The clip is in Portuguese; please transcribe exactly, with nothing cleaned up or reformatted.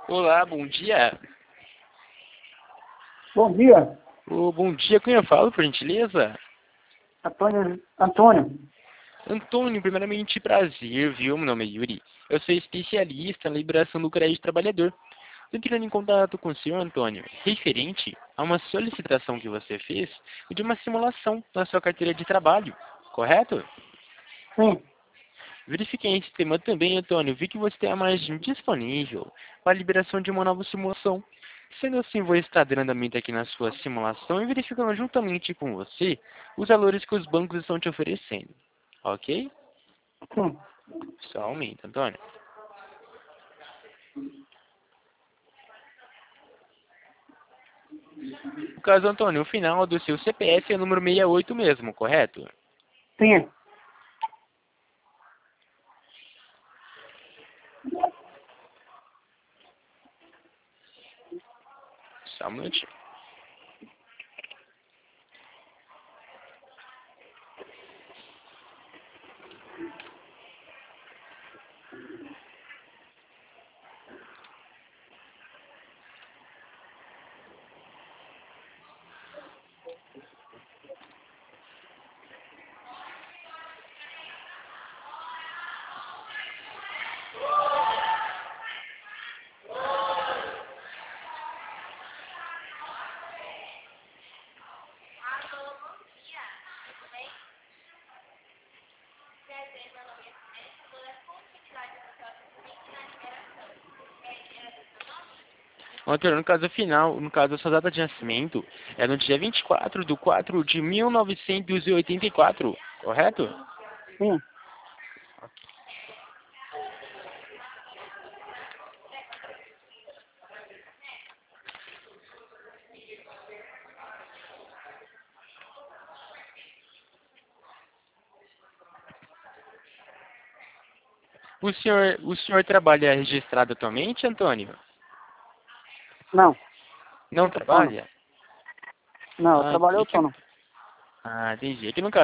Olá, bom dia. Bom dia, Ô, bom dia, quem eu falo, por gentileza? Antônio. Antônio. Antônio, primeiramente prazer, viu? Meu nome é Yuri. Eu sou especialista na liberação do crédito trabalhador. Estou entrando em contato com o senhor, Antônio, referente a uma solicitação que você fez de uma simulação na sua carteira de trabalho, correto? Sim, Verifiquei em sistema também, Antônio. Vi que você tem a margem disponível para a liberação de uma nova simulação. Sendo assim, vou estar dando andamento aqui na sua simulação e verificando juntamente com você os valores que os bancos estão te oferecendo. Ok? sim. Só aumenta, Antônio. No caso, Antônio, o final do seu C P F é o número sessenta e oito mesmo, correto? Sim. Só um minutinho. Antônio, no caso final, no caso, a sua data de nascimento é no dia vinte e quatro de quatro de mil novecentos e oitenta e quatro, correto? Sim. O senhor, o senhor trabalha registrado atualmente, Antônio? Não, Não autônomo. trabalha? Não, eu Ah, trabalho e que, autônomo. ah, entendi. Aqui no caso